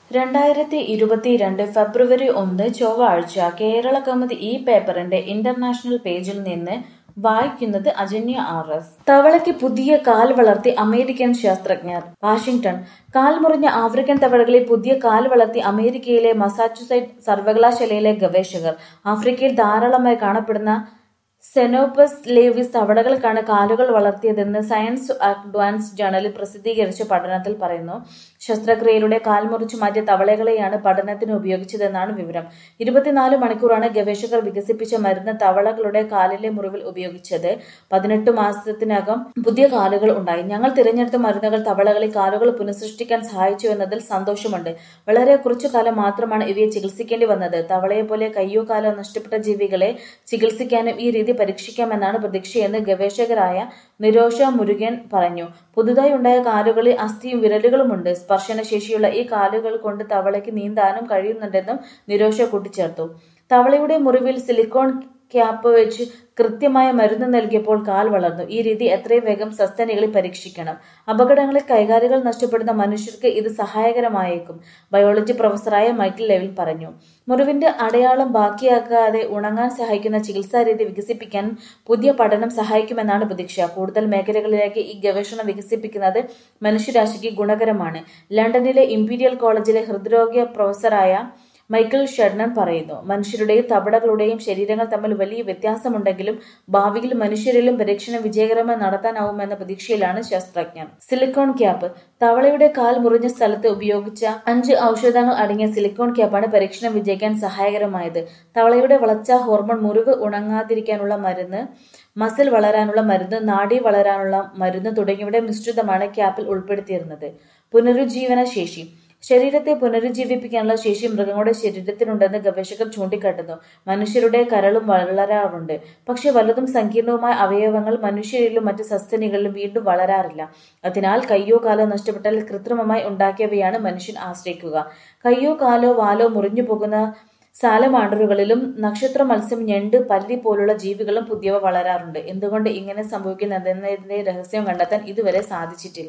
2022 ഫെബ്രുവരി 1 ചൊവ്വാഴ്ച കേരളകൗമുദി ഈ പേപ്പറിന്റെ ഇന്റർനാഷണൽ പേജിൽ നിന്ന് വായിക്കുന്നത് അജന്യ ആർ.എസ്. തവളയ്ക്ക് പുതിയ കാൽ വളർത്തി അമേരിക്കൻ ശാസ്ത്രജ്ഞർ. വാഷിംഗ്ടൺ. കാൽ മുറിഞ്ഞ ആഫ്രിക്കൻ തവളകളിൽ പുതിയ കാൽ വളർത്തി അമേരിക്കയിലെ മസാച്യുസെറ്റ്സ് സർവകലാശാലയിലെ ഗവേഷകർ. ആഫ്രിക്കയിൽ ധാരാളമായി കാണപ്പെടുന്ന സെനോപസ് ലേവിസ് തവളകൾക്കാണ് കാലുകൾ വളർത്തിയതെന്ന് സയൻസ് അഡ്വാൻസ് ജേണലിൽ പ്രസിദ്ധീകരിച്ച പഠനത്തിൽ പറയുന്നു. ശസ്ത്രക്രിയയിലൂടെ കാൽ മുറിച്ചു മാറ്റിയ തവളകളെയാണ് പഠനത്തിന് ഉപയോഗിച്ചതെന്നാണ് വിവരം. 24 മണിക്കൂറാണ് ഗവേഷകർ വികസിപ്പിച്ച മരുന്ന് തവളകളുടെ കാലിലെ മുറിവിൽ ഉപയോഗിച്ചത്. 18 മാസത്തിനകം പുതിയ കാലുകൾ ഉണ്ടായി. ഞങ്ങൾ തിരഞ്ഞെടുത്ത മരുന്നുകൾ തവളകളിൽ കാലുകൾ പുനഃസൃഷ്ടിക്കാൻ സഹായിച്ചു എന്നതിൽ സന്തോഷമുണ്ട്. വളരെ കുറച്ചു കാലം മാത്രമാണ് ഇവയെ ചികിത്സിക്കേണ്ടി വന്നത്. തവളയെപ്പോലെ കയ്യോ കാലോ നഷ്ടപ്പെട്ട ജീവികളെ ചികിത്സിക്കാനും ഈ രീതി പരീക്ഷിക്കാമെന്നാണ് പ്രതീക്ഷയെന്ന് ഗവേഷകരായ നിരോഷ മുരുകൻ പറഞ്ഞു. പുതുതായി ഉണ്ടായ കാലുകളിൽ അസ്ഥിയും വിരലുകളുമുണ്ട്. സ്പർശനശേഷിയുള്ള ഈ കാലുകൾ കൊണ്ട് തവളയ്ക്ക് നീന്താനും കഴിയുന്നുണ്ടെന്നും നിരോഷ കൂട്ടിച്ചേർത്തു. തവളയുടെ മുറിവിൽ സിലിക്കോൺ ക്യാപ്പ് വെച്ച് കൃത്യമായ മരുന്ന് നൽകിയപ്പോൾ കാൽ വളർന്നു. ഈ രീതി എത്രയും വേഗം സസ്തനികളിൽ പരീക്ഷിക്കണം. അപകടങ്ങളിൽ കൈകാലുകൾ നഷ്ടപ്പെടുന്ന മനുഷ്യർക്ക് ഇത് സഹായകരമായേക്കും, ബയോളജി പ്രൊഫസറായ മൈക്കിൾ ലെവിൻ പറഞ്ഞു. മുറിവിന്റെ അടയാളം ബാക്കിയാക്കാതെ ഉണങ്ങാൻ സഹായിക്കുന്ന ചികിത്സാരീതി വികസിപ്പിക്കാൻ പുതിയ പഠനം സഹായിക്കുമെന്നാണ് പ്രതീക്ഷ. കൂടുതൽ മേഖലകളിലേക്ക് ഈ ഗവേഷണം വികസിപ്പിക്കുന്നത് മനുഷ്യരാശിക്ക് ഗുണകരമാണ്. ലണ്ടനിലെ ഇംപീരിയൽ കോളേജിലെ ഹൃദ്രോഗ പ്രൊഫസറായ മൈക്കിൾ ഷെഡ്നൻ പറയുന്നു. മനുഷ്യരുടെയും തവളകളുടെയും ശരീരങ്ങൾ തമ്മിൽ വലിയ വ്യത്യാസമുണ്ടെങ്കിലും ഭാവിയിൽ മനുഷ്യരിലും പരീക്ഷണം വിജയകരമായി നടത്താനാവുമെന്ന പ്രതീക്ഷയിലാണ് ശാസ്ത്രജ്ഞർ. Silicone cap. തവളയുടെ കാൽ മുറിഞ്ഞ സ്ഥലത്ത് ഉപയോഗിച്ച 5 ഔഷധങ്ങൾ അടങ്ങിയ സിലിക്കോൺ ക്യാപ്പാണ് പരീക്ഷണം വിജയിക്കാൻ സഹായകരമായത്. തവളയുടെ വളർച്ചാ ഹോർമോൺ, മുറിവ് ഉണങ്ങാതിരിക്കാനുള്ള മരുന്ന്, മസിൽ വളരാനുള്ള മരുന്ന്, നാഡി വളരാനുള്ള മരുന്ന് തുടങ്ങിയവയുടെ മിശ്രിതമാണ് ക്യാപ്പിൽ ഉൾപ്പെടുത്തിയിരുന്നത്. പുനരുജ്ജീവന ശേഷി. ശരീരത്തെ പുനരുജ്ജീവിപ്പിക്കാനുള്ള ശേഷി മൃഗങ്ങളുടെ ശരീരത്തിനുണ്ടെന്ന് ഗവേഷകർ ചൂണ്ടിക്കാട്ടുന്നു. മനുഷ്യരുടെ കരളും വളരാറുണ്ട്. പക്ഷേ വലുതും സങ്കീർണവുമായ അവയവങ്ങൾ മനുഷ്യരിലും മറ്റ് സസ്തനികളിലും വീണ്ടും വളരാറില്ല. അതിനാൽ കയ്യോ കാലോ നഷ്ടപ്പെട്ടാൽ കൃത്രിമമായി ഉണ്ടാക്കിയവയാണ് മനുഷ്യൻ ആശ്രയിക്കുക. കയ്യോ കാലോ വാലോ മുറിഞ്ഞു പോകുന്ന സാലമാണ്ടറുകളിലും നക്ഷത്ര മത്സ്യം, ഞണ്ട്, പല്ലി പോലുള്ള ജീവികളും പുതിയവ വളരാറുണ്ട്. എന്തുകൊണ്ട് ഇങ്ങനെ സംഭവിക്കുന്നതെന്നതിന്റെ രഹസ്യം കണ്ടെത്താൻ ഇതുവരെ സാധിച്ചിട്ടില്ല.